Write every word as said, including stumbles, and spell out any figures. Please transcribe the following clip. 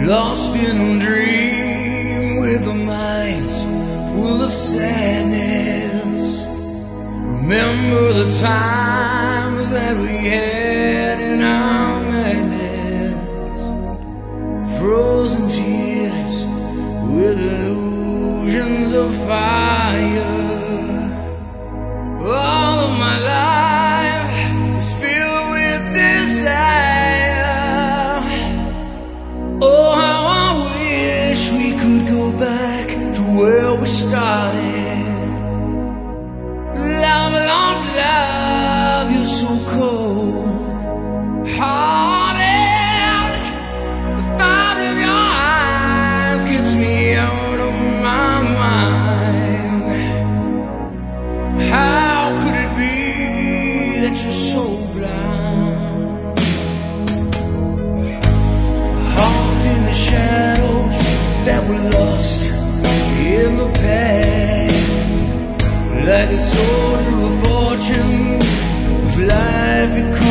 lost in a dream with a mind full of sadness. Remember the times that we had in our madness, frozen tears with illusions of fire. All of my life is filled with desire. Oh, how I wish we could go back to where we started. Love, lost love, you're so cold hearted. The fire in your eyes gets me out of my mind. How could it be that you're so blind? Heart in the shadows that were lost in the past, like a soul to a fortune of life it could